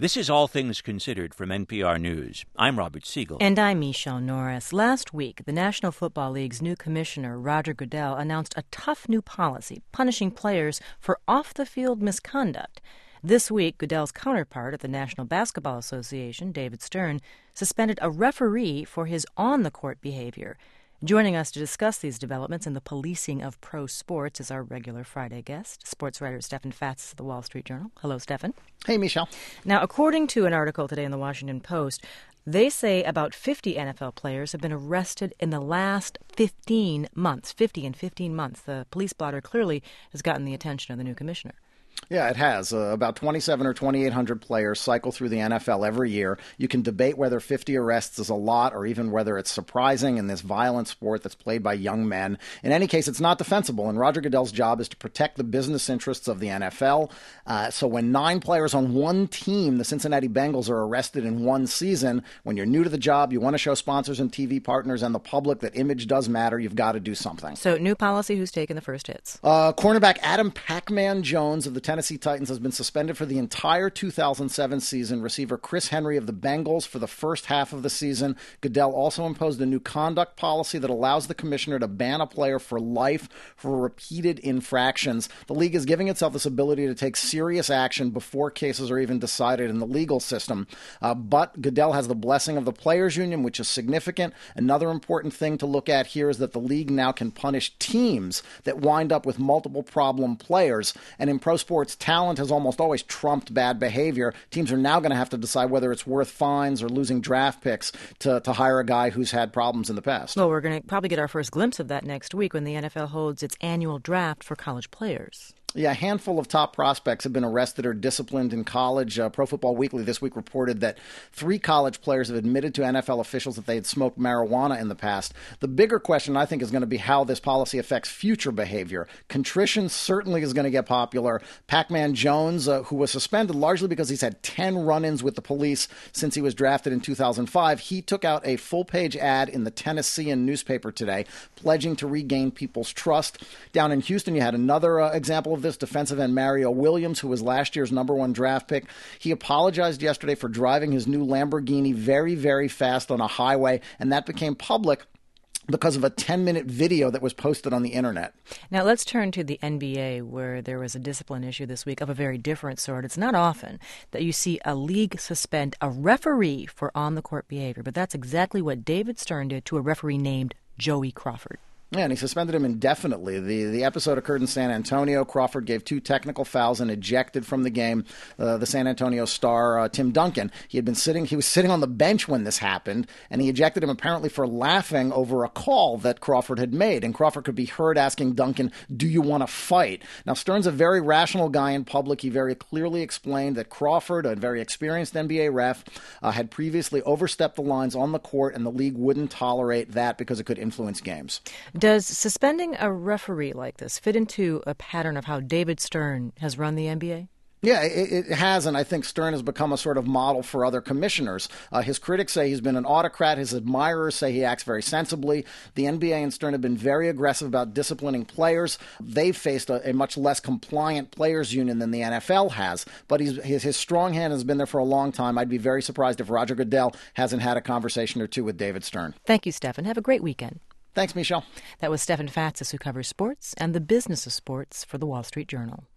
This is All Things Considered from NPR News. I'm Robert Siegel. And I'm Michelle Norris. Last week, the National Football League's new commissioner, Roger Goodell, announced a tough new policy punishing players for off-the-field misconduct. This week, Goodell's counterpart at the National Basketball Association, David Stern, suspended a referee for his on-the-court behavior. Joining us to discuss these developments and the policing of pro sports is our regular Friday guest, sports writer Stefan Fatz of the Wall Street Journal. Hello, Stefan. Hey, Michelle. Now, according to an article today in the Washington Post, they say about 50 NFL players have been arrested in the last 15 months. 50 in 15 months. The police blotter clearly has gotten the attention of the new commissioner. Yeah, it has. About 2,700 or 2,800 players cycle through the NFL every year. You can debate whether 50 arrests is a lot or even whether it's surprising in this violent sport that's played by young men. In any case, it's not defensible, and Roger Goodell's job is to protect the business interests of the NFL. So when 9 players on one team, the Cincinnati Bengals, are arrested in one season, when you're new to the job, you want to show sponsors and TV partners and the public that image does matter, you've got to do something. So new policy, who's taking the first hits? Cornerback Adam Pac-Man Jones of the Tennessee Titans has been suspended for the entire 2007 season. Receiver Chris Henry of the Bengals for the first half of the season. Goodell also imposed a new conduct policy that allows the commissioner to ban a player for life for repeated infractions. The league is giving itself this ability to take serious action before cases are even decided in the legal system. But Goodell has the blessing of the players' union, which is significant. Another important thing to look at here is that the league now can punish teams that wind up with multiple problem players. And in pro sports, talent has almost always trumped bad behavior. Teams are now going to have to decide whether it's worth fines or losing draft picks to hire a guy who's had problems in the past. Well, we're going to probably get our first glimpse of that next week when the NFL holds its annual draft for college players. Yeah, a handful of top prospects have been arrested or disciplined in college. Pro Football Weekly this week reported that 3 college players have admitted to NFL officials that they had smoked marijuana in the past. The bigger question, I think, is going to be how this policy affects future behavior. Contrition certainly is going to get popular. Pac-Man Jones, who was suspended largely because he's had 10 run-ins with the police since he was drafted in 2005, he took out a full-page ad in the Tennessean newspaper today, pledging to regain people's trust. Down in Houston, you had another example of this, defensive end Mario Williams, who was last year's number 1 draft pick. He apologized yesterday for driving his new Lamborghini very, very fast on a highway, and that became public because of a 10-minute video that was posted on the internet. Now let's turn to the NBA, where there was a discipline issue this week of a very different sort. It's not often that you see a league suspend a referee for on-the-court behavior, but that's exactly what David Stern did to a referee named Joey Crawford. Yeah, and he suspended him indefinitely. The episode occurred in San Antonio. Crawford gave 2 technical fouls and ejected from the game the San Antonio star Tim Duncan. He was sitting on the bench when this happened, and he ejected him apparently for laughing over a call that Crawford had made. And Crawford could be heard asking Duncan, "Do you want to fight?" Now, Stern's a very rational guy in public. He very clearly explained that Crawford, a very experienced NBA ref, had previously overstepped the lines on the court, and the league wouldn't tolerate that because it could influence games. Does suspending a referee like this fit into a pattern of how David Stern has run the NBA? Yeah, it has, and I think Stern has become a sort of model for other commissioners. His critics say he's been an autocrat. His admirers say he acts very sensibly. The NBA and Stern have been very aggressive about disciplining players. They've faced a much less compliant players' union than the NFL has, but his strong hand has been there for a long time. I'd be very surprised if Roger Goodell hasn't had a conversation or two with David Stern. Thank you, Stefan. Have a great weekend. Thanks, Michelle. That was Stefan Fatz, who covers sports and the business of sports for the Wall Street Journal.